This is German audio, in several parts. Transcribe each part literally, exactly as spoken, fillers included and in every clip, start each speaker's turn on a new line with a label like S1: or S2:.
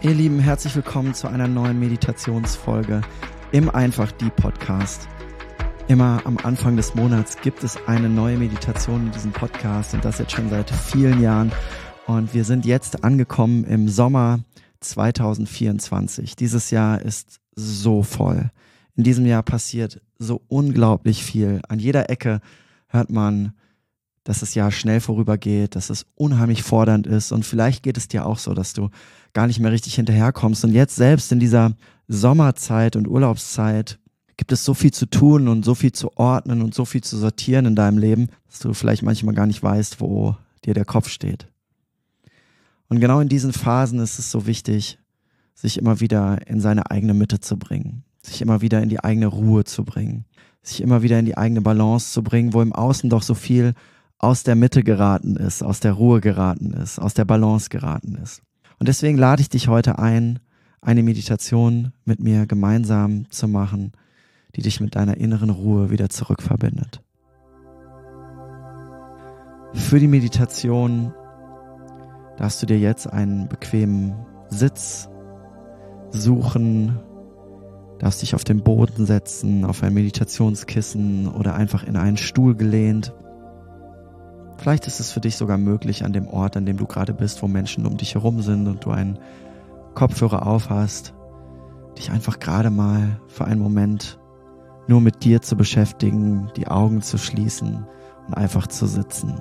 S1: Ihr Lieben, herzlich willkommen zu einer neuen Meditationsfolge im Einfach Die Podcast. Immer am Anfang des Monats gibt es eine neue Meditation in diesem Podcast und das jetzt schon seit vielen Jahren. Und wir sind jetzt angekommen im Sommer zwanzig vierundzwanzig. Dieses Jahr ist so voll. In diesem Jahr passiert so unglaublich viel. An jeder Ecke hört man, dass das Jahr schnell vorübergeht, dass es unheimlich fordernd ist und vielleicht geht es dir auch so, dass du gar nicht mehr richtig hinterherkommst. Und jetzt selbst in dieser Sommerzeit und Urlaubszeit gibt es so viel zu tun und so viel zu ordnen und so viel zu sortieren in deinem Leben, dass du vielleicht manchmal gar nicht weißt, wo dir der Kopf steht. Und genau in diesen Phasen ist es so wichtig, sich immer wieder in seine eigene Mitte zu bringen, sich immer wieder in die eigene Ruhe zu bringen, sich immer wieder in die eigene Balance zu bringen, wo im Außen doch so viel aus der Mitte geraten ist, aus der Ruhe geraten ist, aus der Balance geraten ist. Und deswegen lade ich dich heute ein, eine Meditation mit mir gemeinsam zu machen, die dich mit deiner inneren Ruhe wieder zurückverbindet. Für die Meditation darfst du dir jetzt einen bequemen Sitz suchen, darfst dich auf den Boden setzen, auf ein Meditationskissen oder einfach in einen Stuhl gelehnt. Vielleicht ist es für dich sogar möglich, an dem Ort, an dem du gerade bist, wo Menschen um dich herum sind und du einen Kopfhörer auf hast, dich einfach gerade mal für einen Moment nur mit dir zu beschäftigen, die Augen zu schließen und einfach zu sitzen.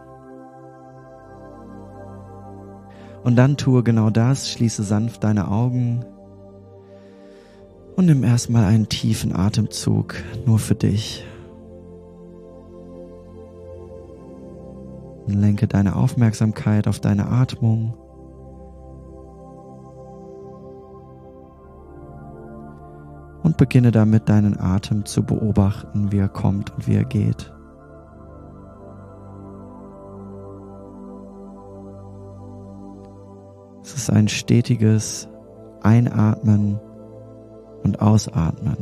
S1: Und dann tue genau das, schließe sanft deine Augen und nimm erstmal einen tiefen Atemzug nur für dich. Und lenke deine Aufmerksamkeit auf deine Atmung. Und beginne damit, deinen Atem zu beobachten, wie er kommt und wie er geht. Es ist ein stetiges Einatmen und Ausatmen.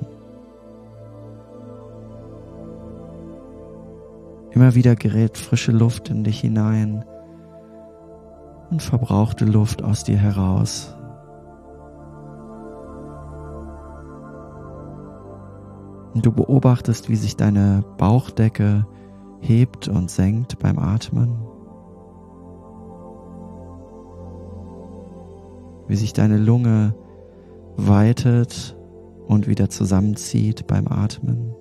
S1: Immer wieder gerät frische Luft in dich hinein und verbrauchte Luft aus dir heraus. Und du beobachtest, wie sich deine Bauchdecke hebt und senkt beim Atmen. Wie sich deine Lunge weitet und wieder zusammenzieht beim Atmen.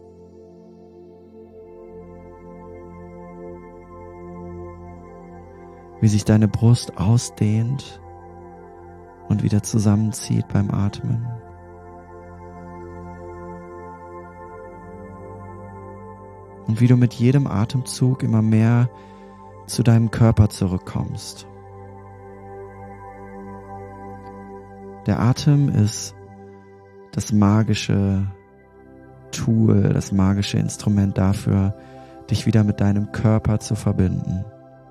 S1: Wie sich deine Brust ausdehnt und wieder zusammenzieht beim Atmen. Und wie du mit jedem Atemzug immer mehr zu deinem Körper zurückkommst. Der Atem ist das magische Tool, das magische Instrument dafür, dich wieder mit deinem Körper zu verbinden.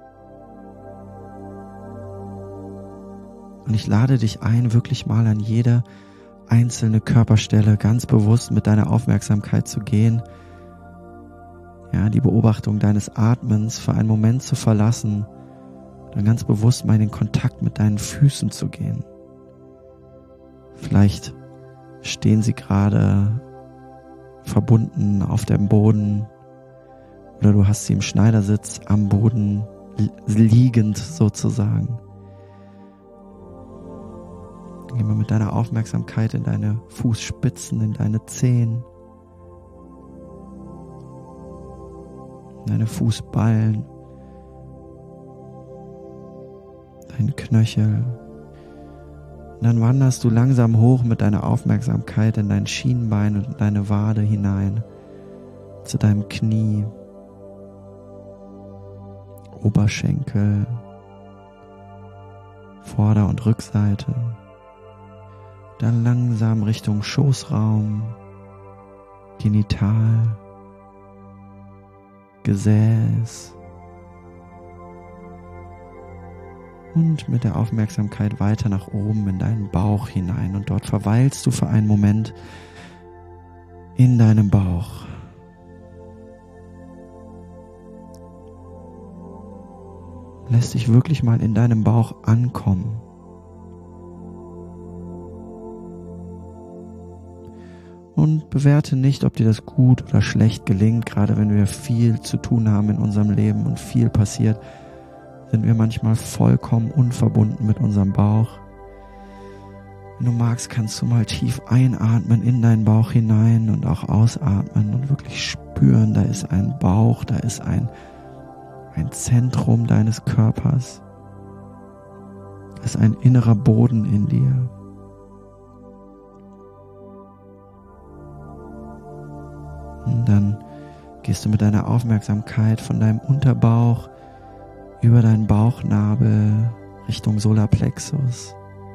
S1: Und ich lade dich ein, wirklich mal an jede einzelne Körperstelle ganz bewusst mit deiner Aufmerksamkeit zu gehen. Ja, die Beobachtung deines Atmens für einen Moment zu verlassen, dann ganz bewusst mal in den Kontakt mit deinen Füßen zu gehen. Vielleicht stehen sie gerade verbunden auf dem Boden oder du hast sie im Schneidersitz am Boden liegend sozusagen. Geh mal mit deiner Aufmerksamkeit in deine Fußspitzen, in deine Zehen, in deine Fußballen, deinen Knöchel. Und dann wanderst du langsam hoch mit deiner Aufmerksamkeit in dein Schienbein und in deine Wade hinein, zu deinem Knie, Oberschenkel, Vorder- und Rückseite. Dann langsam Richtung Schoßraum, Genital, Gesäß und mit der Aufmerksamkeit weiter nach oben in deinen Bauch hinein und dort verweilst du für einen Moment in deinem Bauch. Lässt dich wirklich mal in deinem Bauch ankommen. bewerte nicht, ob dir das gut oder schlecht gelingt. Gerade wenn wir viel zu tun haben in unserem Leben und viel passiert, sind wir manchmal vollkommen unverbunden mit unserem Bauch. Wenn du magst, kannst du mal tief einatmen in deinen Bauch hinein und auch ausatmen und wirklich spüren, da ist ein Bauch, da ist ein, ein Zentrum deines Körpers. Da ist ein innerer Boden in dir. Und dann gehst du mit deiner Aufmerksamkeit von deinem Unterbauch über deinen Bauchnabel Richtung Solarplexus.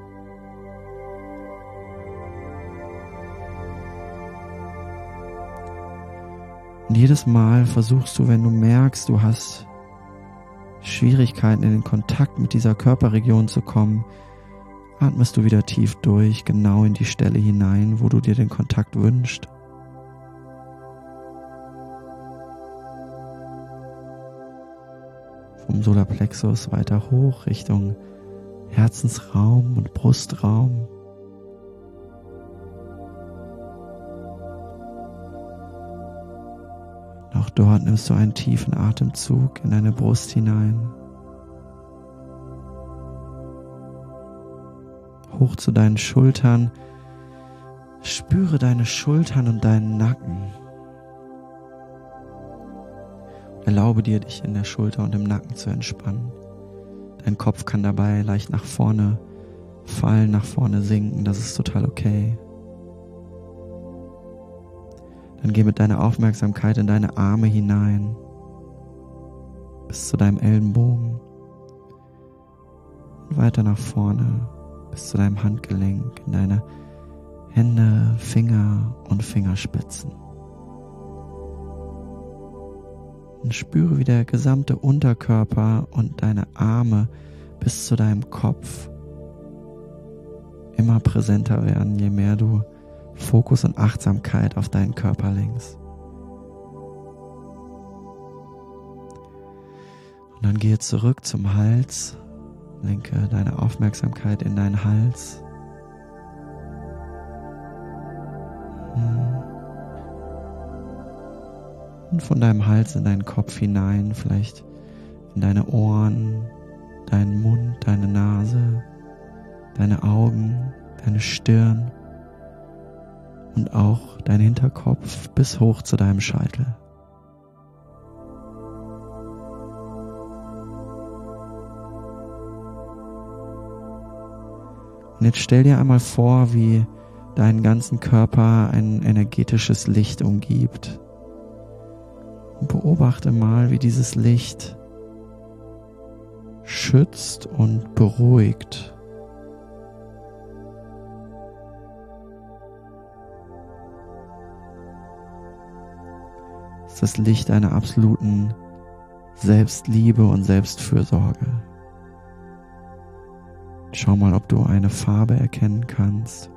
S1: Und jedes Mal versuchst du, wenn du merkst, du hast Schwierigkeiten in den Kontakt mit dieser Körperregion zu kommen, atmest du wieder tief durch, genau in die Stelle hinein, wo du dir den Kontakt wünschst. Vom Solarplexus weiter hoch Richtung Herzensraum und Brustraum. Auch dort nimmst du einen tiefen Atemzug in deine Brust hinein. Hoch zu deinen Schultern. Spüre deine Schultern und deinen Nacken. Erlaube dir, dich in der Schulter und im Nacken zu entspannen. Dein Kopf kann dabei leicht nach vorne fallen, nach vorne sinken. Das ist total okay. Dann geh mit deiner Aufmerksamkeit in deine Arme hinein, bis zu deinem Ellenbogen und weiter nach vorne, bis zu deinem Handgelenk, in deine Hände, Finger und Fingerspitzen. Und spüre, wie der gesamte Unterkörper und deine Arme bis zu deinem Kopf immer präsenter werden, je mehr du Fokus und Achtsamkeit auf deinen Körper lenkst. Und dann gehe zurück zum Hals, lenke deine Aufmerksamkeit in deinen Hals. Und von deinem Hals in deinen Kopf hinein, vielleicht in deine Ohren, deinen Mund, deine Nase, deine Augen, deine Stirn. Und auch dein Hinterkopf bis hoch zu deinem Scheitel. Und jetzt stell dir einmal vor, wie deinen ganzen Körper ein energetisches Licht umgibt. Und beobachte mal, wie dieses Licht schützt und beruhigt. Ist das Licht einer absoluten Selbstliebe und Selbstfürsorge. Schau mal, ob du eine Farbe erkennen kannst.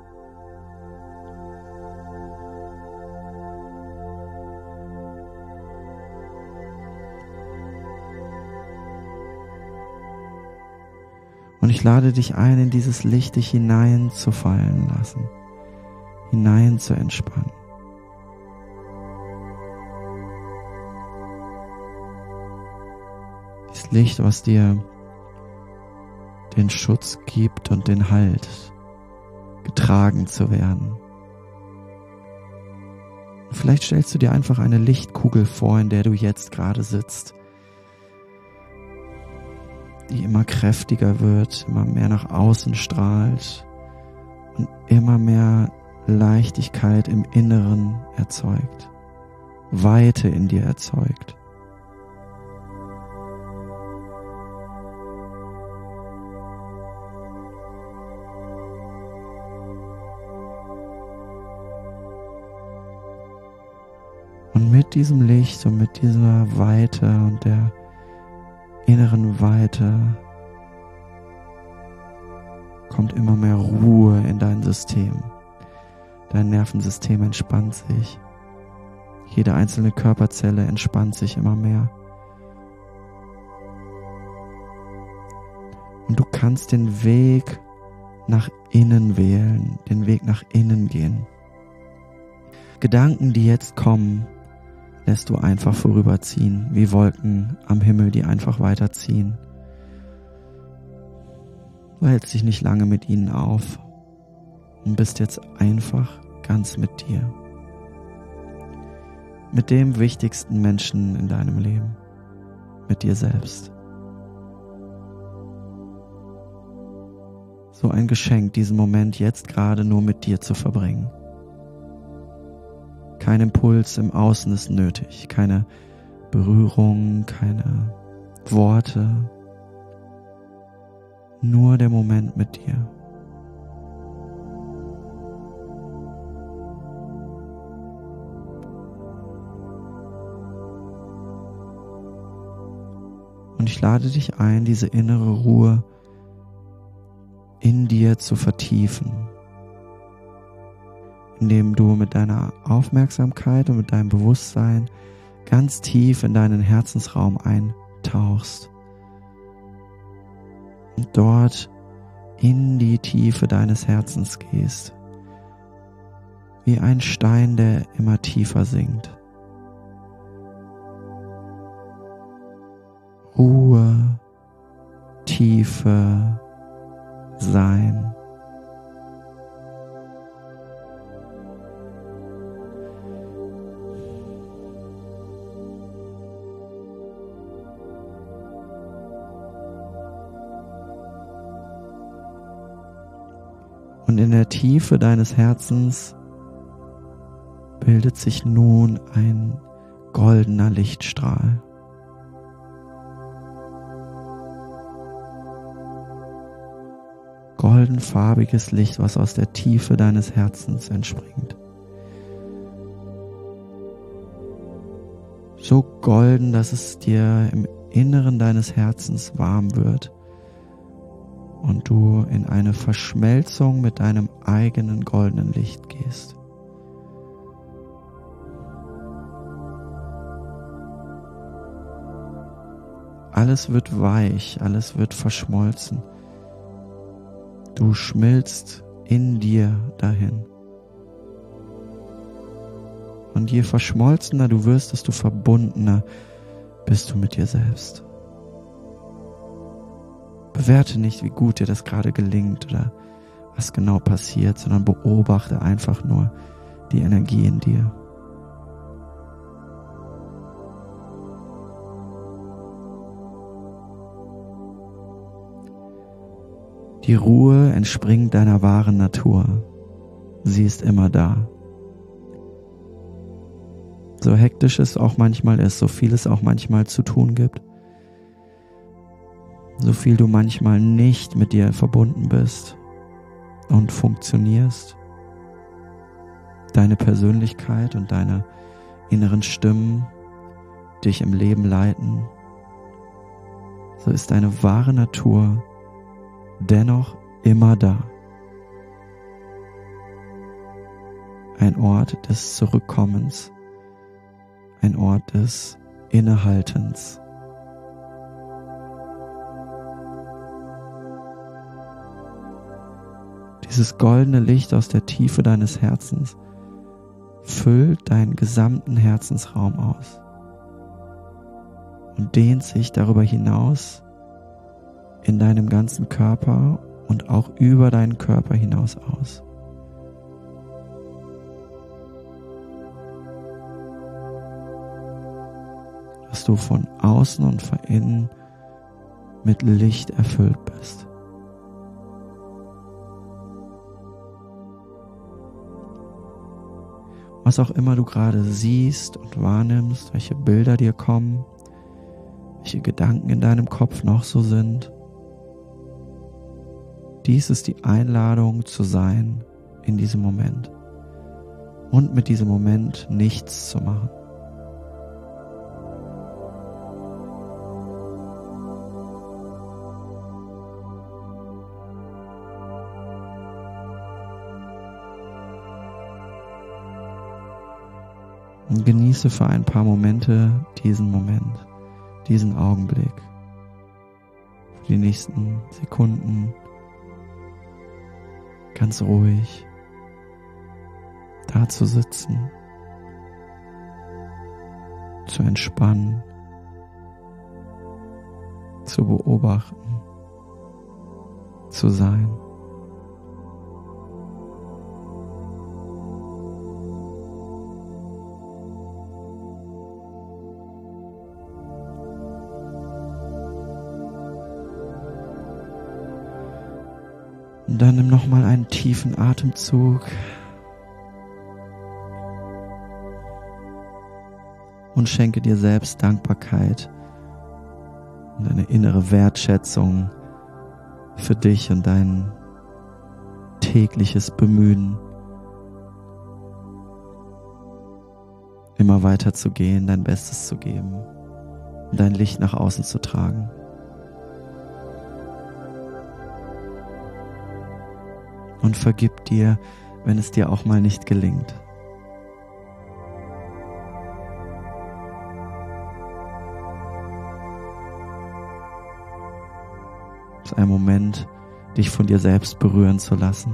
S1: Und ich lade dich ein, in dieses Licht dich hineinzufallen lassen, hinein zu entspannen. Das Licht, was dir den Schutz gibt und den Halt, getragen zu werden. Und vielleicht stellst du dir einfach eine Lichtkugel vor, in der du jetzt gerade sitzt, die immer kräftiger wird, immer mehr nach außen strahlt und immer mehr Leichtigkeit im Inneren erzeugt, Weite in dir erzeugt. Und mit diesem Licht und mit dieser Weite und der inneren Weite kommt immer mehr Ruhe in dein System. Dein Nervensystem entspannt sich. Jede einzelne Körperzelle entspannt sich immer mehr. Und du kannst den Weg nach innen wählen, den Weg nach innen gehen. Gedanken, die jetzt kommen, lässt du einfach vorüberziehen, wie Wolken am Himmel, die einfach weiterziehen. Du hältst dich nicht lange mit ihnen auf und bist jetzt einfach ganz mit dir. Mit dem wichtigsten Menschen in deinem Leben, mit dir selbst. So ein Geschenk, diesen Moment jetzt gerade nur mit dir zu verbringen. Kein Impuls im Außen ist nötig, keine Berührung, keine Worte, nur der Moment mit dir. Und ich lade dich ein, diese innere Ruhe in dir zu vertiefen, indem du mit deiner Aufmerksamkeit und mit deinem Bewusstsein ganz tief in deinen Herzensraum eintauchst und dort in die Tiefe deines Herzens gehst, wie ein Stein, der immer tiefer sinkt. Ruhe, Tiefe, Sein. Und in der Tiefe deines Herzens bildet sich nun ein goldener Lichtstrahl. Goldenfarbiges Licht, was aus der Tiefe deines Herzens entspringt. So golden, dass es dir im Inneren deines Herzens warm wird und du in eine Verschmelzung mit deinem eigenen goldenen Licht gehst. Alles wird weich, alles wird verschmolzen. Du schmilzt in dir dahin. Und je verschmolzener du wirst, desto verbundener bist du mit dir selbst. Bewerte nicht, wie gut dir das gerade gelingt oder was genau passiert, sondern beobachte einfach nur die Energie in dir. Die Ruhe entspringt deiner wahren Natur. Sie ist immer da. So hektisch es auch manchmal ist, so viel es auch manchmal zu tun gibt, so viel du manchmal nicht mit dir verbunden bist und funktionierst, deine Persönlichkeit und deine inneren Stimmen dich im Leben leiten, so ist deine wahre Natur dennoch immer da. Ein Ort des Zurückkommens, ein Ort des Innehaltens. Dieses goldene Licht aus der Tiefe deines Herzens füllt deinen gesamten Herzensraum aus und dehnt sich darüber hinaus in deinem ganzen Körper und auch über deinen Körper hinaus aus. Dass du von außen und von innen mit Licht erfüllt bist. Was auch immer du gerade siehst und wahrnimmst, welche Bilder dir kommen, welche Gedanken in deinem Kopf noch so sind, dies ist die Einladung zu sein in diesem Moment und mit diesem Moment nichts zu machen. Und genieße für ein paar Momente diesen Moment, diesen Augenblick, für die nächsten Sekunden ganz ruhig da zu sitzen zu entspannen, zu beobachten, zu sein. Und dann nimm nochmal einen tiefen Atemzug und schenke dir selbst Dankbarkeit und eine innere Wertschätzung für dich und dein tägliches Bemühen, immer weiter zu gehen, dein Bestes zu geben und dein Licht nach außen zu tragen. Und vergib dir, wenn es dir auch mal nicht gelingt. Es ist ein Moment, dich von dir selbst berühren zu lassen.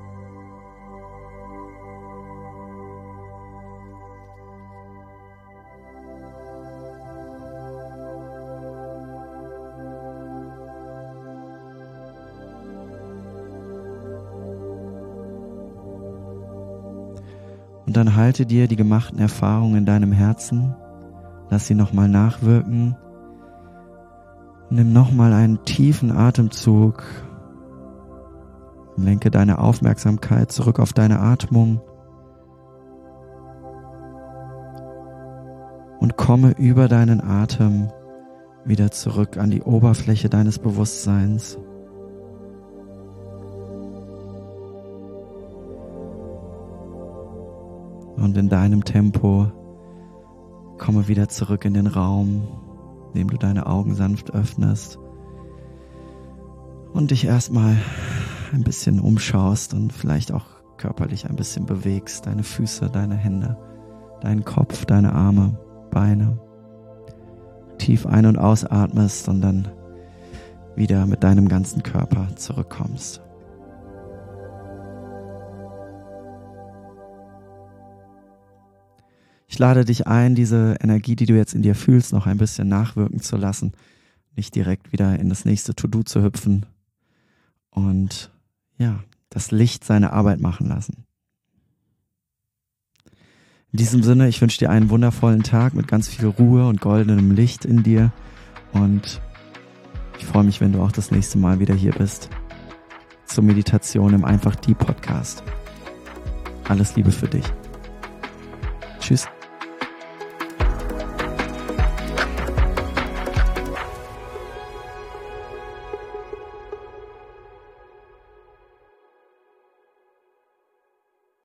S1: Und dann halte dir die gemachten Erfahrungen in deinem Herzen, lass sie nochmal nachwirken, nimm nochmal einen tiefen Atemzug, lenke deine Aufmerksamkeit zurück auf deine Atmung und komme über deinen Atem wieder zurück an die Oberfläche deines Bewusstseins. Und in deinem Tempo komme wieder zurück in den Raum, indem du deine Augen sanft öffnest und dich erstmal ein bisschen umschaust und vielleicht auch körperlich ein bisschen bewegst. Deine Füße, deine Hände, deinen Kopf, deine Arme, Beine. Tief ein- und ausatmest und dann wieder mit deinem ganzen Körper zurückkommst. Ich lade dich ein, diese Energie, die du jetzt in dir fühlst, noch ein bisschen nachwirken zu lassen. Nicht direkt wieder in das nächste To-Do zu hüpfen. Und ja, das Licht seine Arbeit machen lassen. In diesem Sinne, ich wünsche dir einen wundervollen Tag mit ganz viel Ruhe und goldenem Licht in dir. Und ich freue mich, wenn du auch das nächste Mal wieder hier bist. Zur Meditation im Einfach Die Podcast. Alles Liebe für dich. Tschüss.